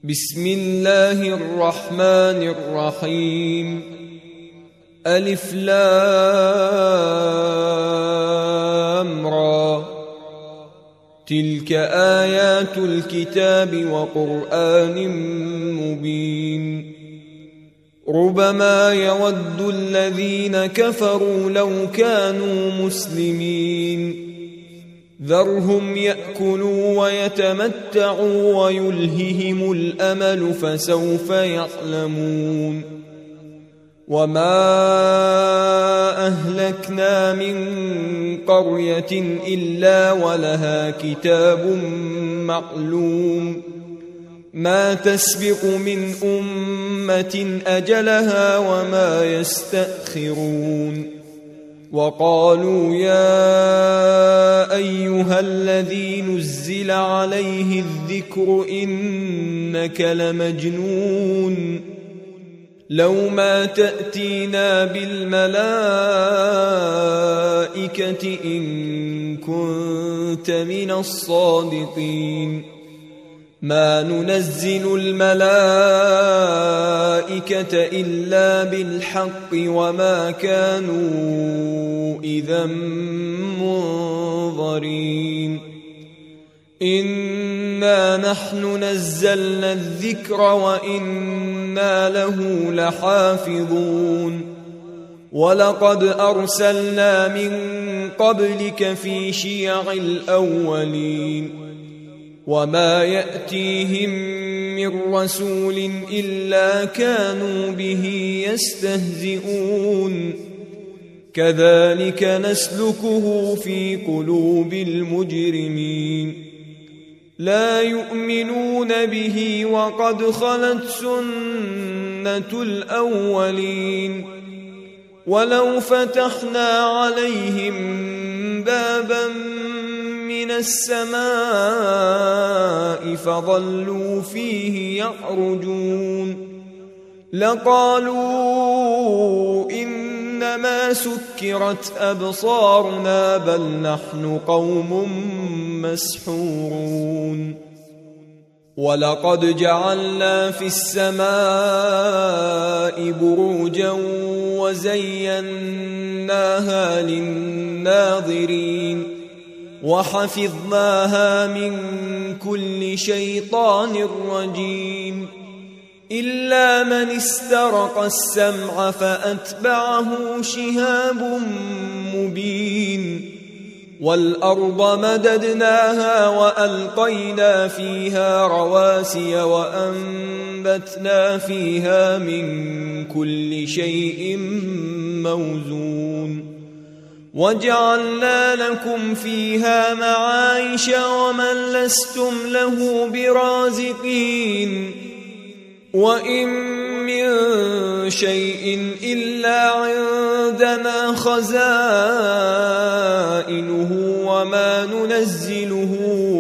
بسم الله الرحمن الرحيم. ألف لام را. تلك آيات الكتاب وقرآن مبين. ربما يود الذين كفروا لو كانوا مسلمين. ذرهم يأكلوا ويتمتعوا ويلههم الأمل فسوف يعلمون. وما أهلكنا من قرية إلا ولها كتاب معلوم ما تسبق من أمة أجلها وما يستأخرون. وقالوا يا أيها الذي نزل عليه الذكر إنك لمجنون لو ما تأتينا بالملائكة إن كنت من الصادقين. ما ننزل الملائكة إلا بالحق وما كانوا إذا منظرين. إنا نحن نزلنا الذكر وإنا له لحافظون. ولقد أرسلنا من قبلك في شيع الأولين. وما يأتيهم من رسول إلا كانوا به يستهزئون. كذلك نسلكه في قلوب المجرمين. لا يؤمنون به وقد خلت سنة الأولين. ولو فتحنا عليهم بابا من السماء فظلوا فيه يعرجون لقالوا إنما سكرت أبصارنا بل نحن قوم مسحورون. ولقد جعلنا في السماء بروجا وزيناها للناظرين وحفظناها من كل شيطان رجيم إلا من استرق السمع فأتبعه شهاب مبين. والأرض مددناها وألقينا فيها رواسي وأنبتنا فيها من كل شيء موزون. وجعلنا لكم فيها معايش ومن لستم له برازقين. وإن من شيء إلا عندنا خزائنه وما ننزله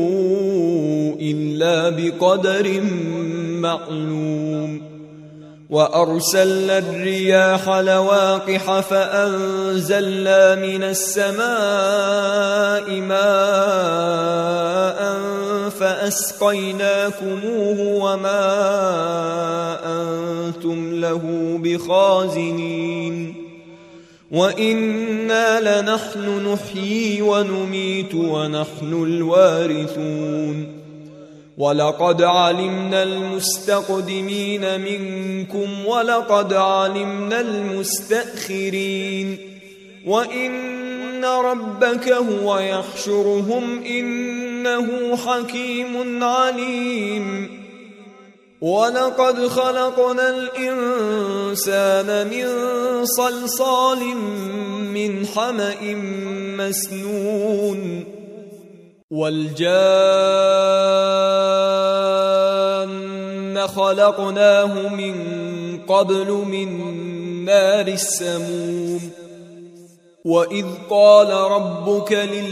إلا بقدر معلوم. وأرسلنا الرياح لواقح فأنزلنا من السماء ماء فأسقيناكموه وما أنتم له بخازنين. وإنا لنحن نحيي ونميت ونحن الوارثون. ولقد علمنا المستقدمين منكم ولقد علمنا المستأخرين. وإن ربك هو يحشرهم إنه حكيم عليم. ولقد خلقنا الإنسان من صلصال من حمأ مسنون. والجان خلقناه من قبل من نار السموم. وإذ قال ربك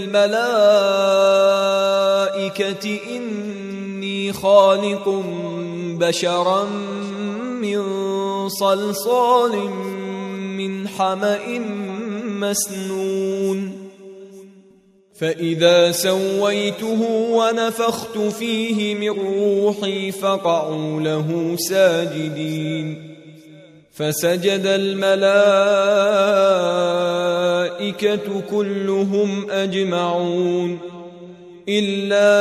للملائكة إني خالق بشرا من صلصال من حمأ مسنون. فإذا سويته ونفخت فيه من روحي فقعوا له ساجدين فسجد الملائكة كلهم أجمعون إلا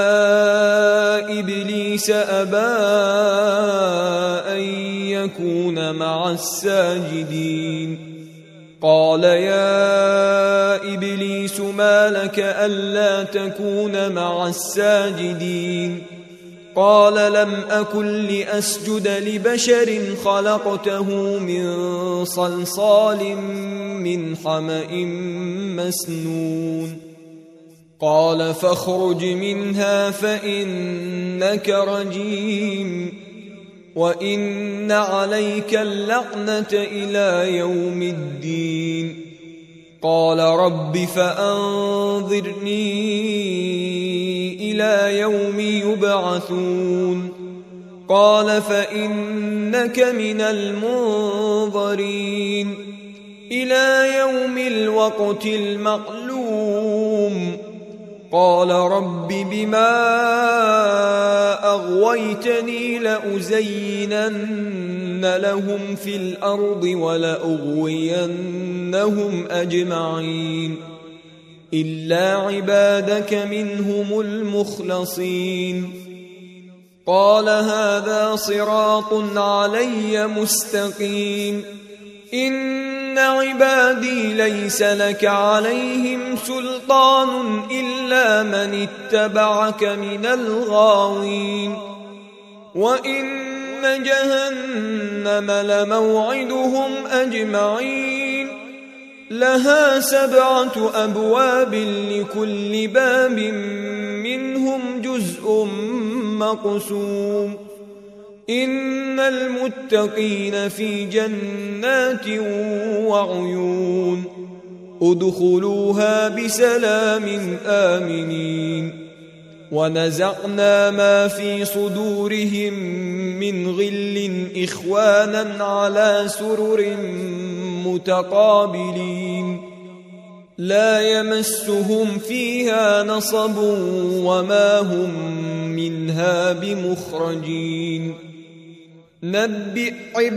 إبليس أبى أن يكون مع الساجدين قال يا إبليس ما لك ألا تكون مع الساجدين قال لم أكن لأسجد لبشر خلقته من صلصال من حمأ مسنون قال فاخرج منها فإنك رجيم وإن عليك اللعنة إلى يوم الدين قال رب فأنظرني إلى يوم يبعثون قال فإنك من المنظرين إلى يوم الوقت المعلوم قال رب بما أغويتني لأزينن لهم في الأرض ولأغوينهم أجمعين إلا عبادك منهم المخلصين قال هذا صراط علي مستقيم إن عبادي ليس لك عليهم سلطان إلا من اتبعك من الغاوين وإن جهنم لموعدهم أجمعين لها 7 أبواب لكل باب منهم جزء مقسوم إن المتقين في جنات وعيون ادخلوها بسلام آمنين ونزعنا ما في صدورهم من غل إخوانا على سرر متقابلين لا يمسهم فيها نصب وما هم منها بمخرجين نبئ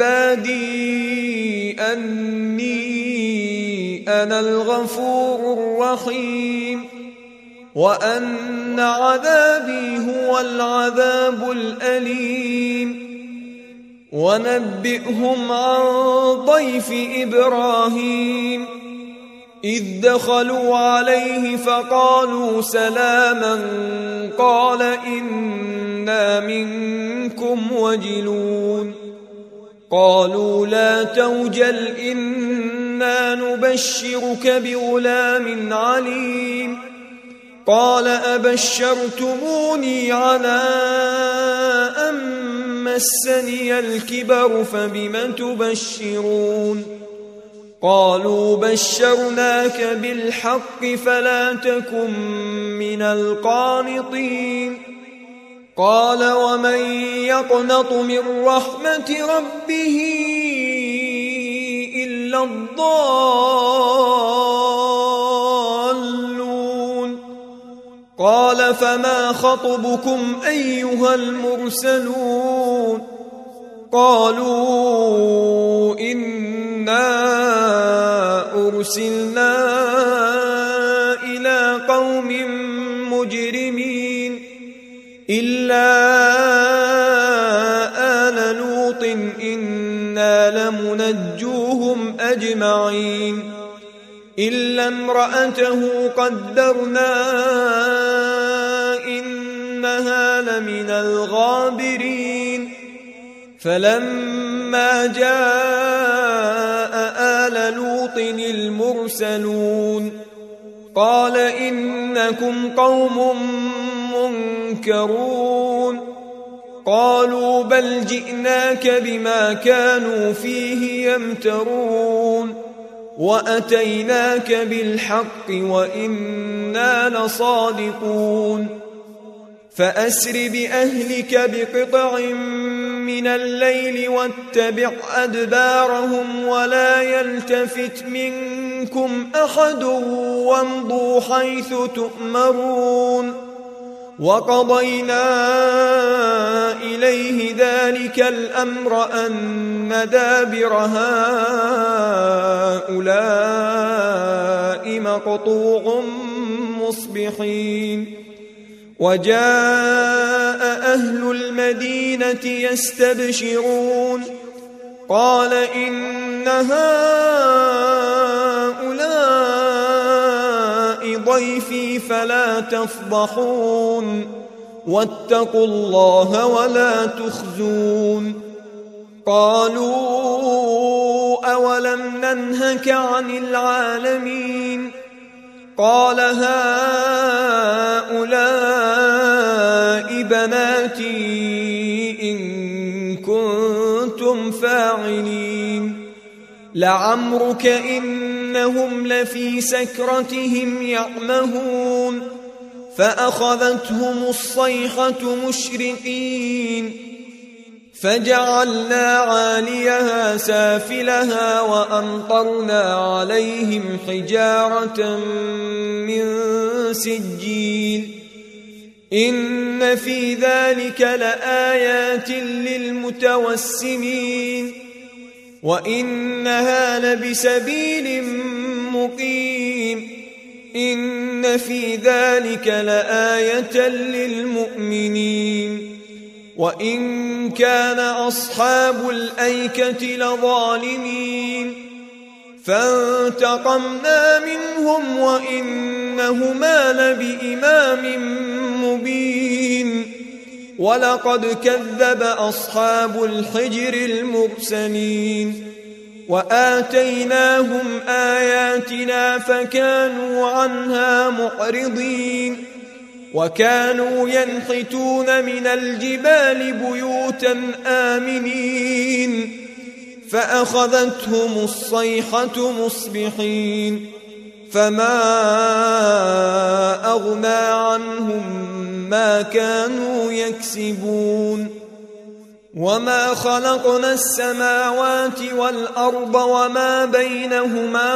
عبادي أني أنا الغفور الرحيم وأن عذابي هو العذاب الأليم ونبئهم عن ضيف إبراهيم إذ دخلوا عليه فقالوا سلاما قال إنا منكم وجلون قالوا لا توجل إنا نبشرك بغلام عليم قال أبشرتموني على أن مسني الكبر فبم تبشرون قالوا بشرناك بالحق فلا تكن من القانطين قال ومن يقنط من رحمة ربه إلا الضالون قال فما خطبكم أيها المرسلون قالوا إنا أرسلنا إلى قوم مجرمين إلا آل لوط إنا لمنجوهم أجمعين إلا امرأته قدرنا إنها لمن الغابرين فلما جاء آل لوط المرسلون قال إنكم قوم منكرون قالوا بل جئناك بما كانوا فيه يمترون وأتيناك بالحق وإنا لصادقون فأسر بأهلك بقطع من الليل واتبع أدبارهم ولا يلتفت منكم أحد وامضوا حيث تؤمرون وقضينا إليه ذلك الأمر أن دابر هؤلاء مقطوع مصبحين وجاء أهل المدينة يستبشرون قال إن هؤلاء ضيفي فلا تفضحون واتقوا الله ولا تخزون قالوا أولم ننهك عن العالمين قال هؤلاء بناتي إن كنتم فاعلين لعمرك إنهم لفي سكرتهم يعمهون فأخذتهم الصيحة مشرقين فجعلنا عاليها سافلها وأمطرنا عليهم حجارة من سجيل إن في ذلك لآيات للمتوسمين وإنها لبسبيل مقيم إن في ذلك لآية للمؤمنين وإن كان أصحاب الأيكة لظالمين فانتقمنا منهم وإنهما لبإمام مبين ولقد كذب أصحاب الحجر المرسلين وآتيناهم آياتنا فكانوا عنها معرضين وكانوا ينحتون من الجبال بيوتا آمنين فأخذتهم الصيحة مصبحين فما أغنى عنهم ما كانوا يكسبون وما خلقنا السماوات والأرض وما بينهما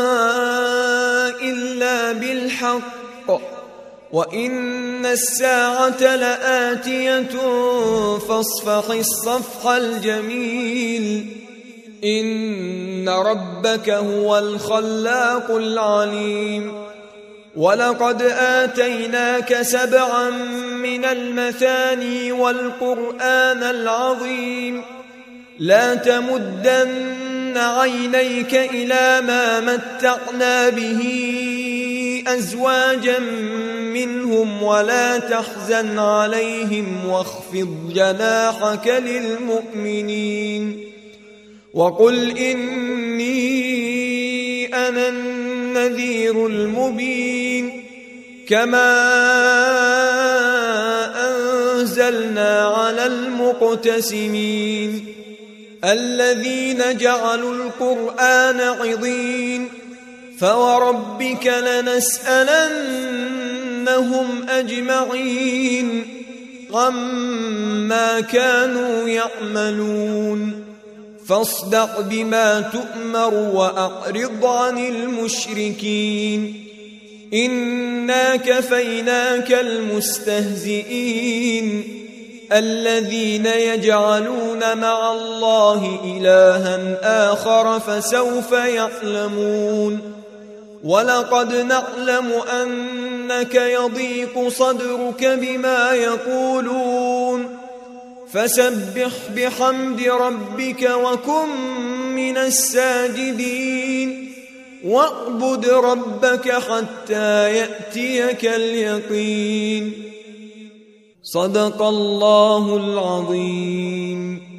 إلا بالحق وإن الساعة لآتية فاصفح الصفح الجميل إن ربك هو الخلاق العليم ولقد آتيناك 7 من المثاني والقرآن العظيم لا تمدن عينيك إلى ما متعنا به أزواجا منهم ولا تحزن عليهم واخفض جناحك للمؤمنين وقل إني أنا النذير المبين كما أنزلنا على المقتسمين الذين جعلوا القرآن عضين فوربك لنسألنهم أجمعين عما كانوا يعملون فاصدع بما تؤمر وأعرض عن المشركين إنا كفيناك المستهزئين الذين يجعلون مع الله إلها آخر فسوف يعلمون ولقد نعلم أنك يضيق صدرك بما يقولون فسبح بحمد ربك وكن من الساجدين واعبد ربك حتى يأتيك اليقين صدق الله العظيم.